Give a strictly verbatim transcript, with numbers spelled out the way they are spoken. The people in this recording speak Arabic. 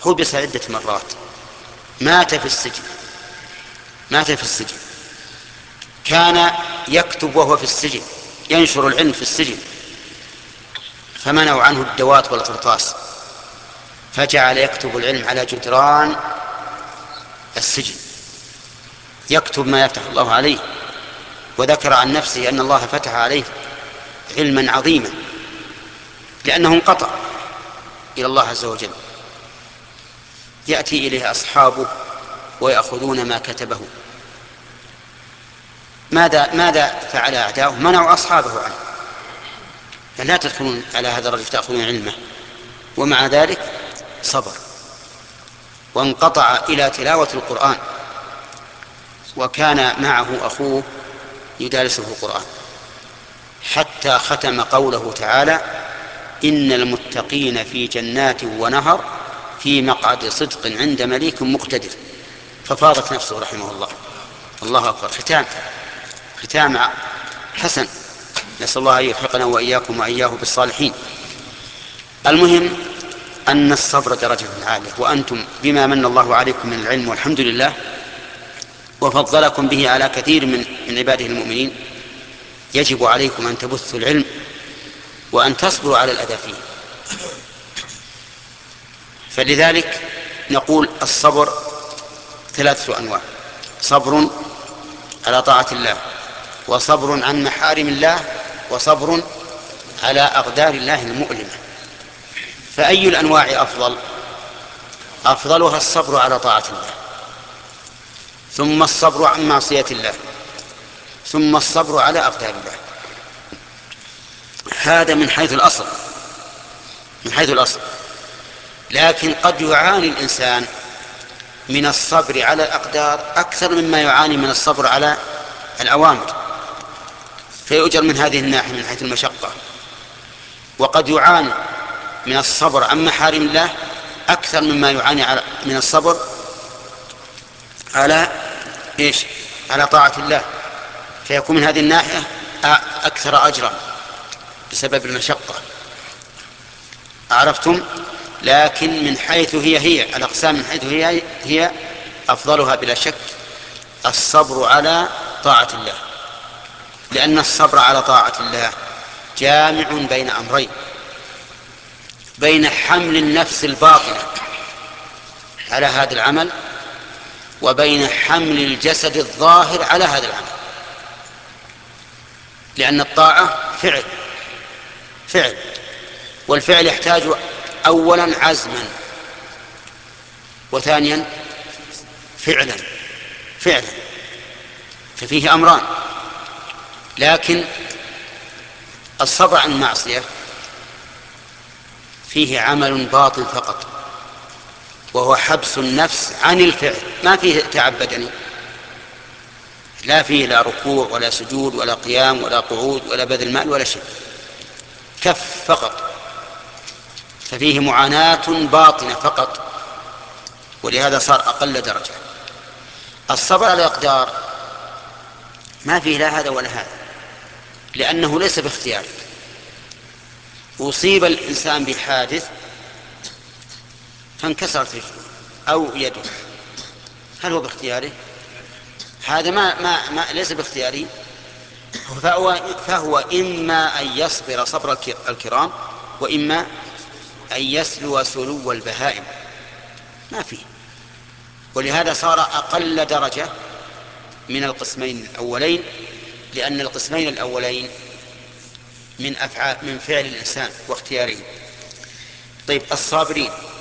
حبس عدة مرات، مات في السجن مات في السجن كان يكتب وهو في السجن، ينشر العلم في السجن، فمنعوا عنه الدوات والقرطاس، فجعل يكتب العلم على جدران السجن، يكتب ما يفتح الله عليه. وذكر عن نفسه أن الله فتح عليه علما عظيما لأنه انقطع إلى الله عز وجل. يأتي إليه أصحابه ويأخذون ما كتبه. ماذا ماذا فعل أعداؤه؟ منعوا أصحابه عنه، لا تدخلون على هذا الرجل تأخذون علمه، ومع ذلك صبر وانقطع إلى تلاوة القرآن، وكان معه أخوه يدارسه القرآن حتى ختم قوله تعالى: إن المتقين في جنات ونهر في مقعد صدق عند مليك مقتدر. ففاضت نفسه رحمه الله. الله أكبر. ختام ختام حسن، نسأل الله أن يلحقنا وإياكم وإياه بالصالحين. المهم أن الصبر درجة عالية، وأنتم بما من الله عليكم من العلم والحمد لله وفضلكم به على كثير من من عباده المؤمنين، يجب عليكم أن تبثوا العلم وأن تصبروا على الأذى فيه. فلذلك نقول الصبر ثلاثة أنواع: صبر على طاعة الله، وصبر عن محارم الله، وصبر على أقدار الله المؤلمة. فأي الأنواع أفضل؟ أفضلها الصبر على طاعة الله، ثم الصبر عن معصية الله، ثم الصبر على أقدار الله. هذا من حيث الأصل من حيث الأصل لكن قد يعاني الإنسان من الصبر على الأقدار أكثر مما يعاني من الصبر على الأوامر، فيؤجر من هذه الناحية من حيث المشقة. وقد يعاني من الصبر عن محارم الله أكثر مما يعاني من الصبر على إيش؟ على طاعة الله، فيكون من هذه الناحية أكثر أجرا بسبب المشقة. عرفتم؟ لكن من حيث هي هي الأقسام، من حيث هي هي أفضلها بلا شك الصبر على طاعة الله، لأن الصبر على طاعة الله جامع بين أمرين: بين حمل النفس الباطنة على هذا العمل، وبين حمل الجسد الظاهر على هذا العمل. لأن الطاعة فعل فعل والفعل يحتاج أولا عزما، وثانيا فعلا فعلا ففيه أمران. لكن الصبر عن المعصية فيه عمل باطل فقط، وهو حبس النفس عن الفعل، ما فيه تعب بدني، لا فيه لا ركوع ولا سجود ولا قيام ولا قعود ولا بذل مال ولا شيء، كف فقط، ففيه معاناة باطنة فقط، ولهذا صار أقل درجة. الصبر على الأقدار ما فيه لا هذا ولا هذا، لأنه ليس باختياره. أصيب الإنسان بحادث فانكسرت رجله أو يده، هل هو باختياره؟ هذا ما, ما, ما ليس باختياري، فهو, فهو إما أن يصبر صبر الكرام، وإما أن يسلو سلو البهائم، ما فيه. ولهذا صار أقل درجة من القسمين الأولين، لأن القسمين الأولين من أفعال من فعل الإنسان واختياره. طيب الصابرين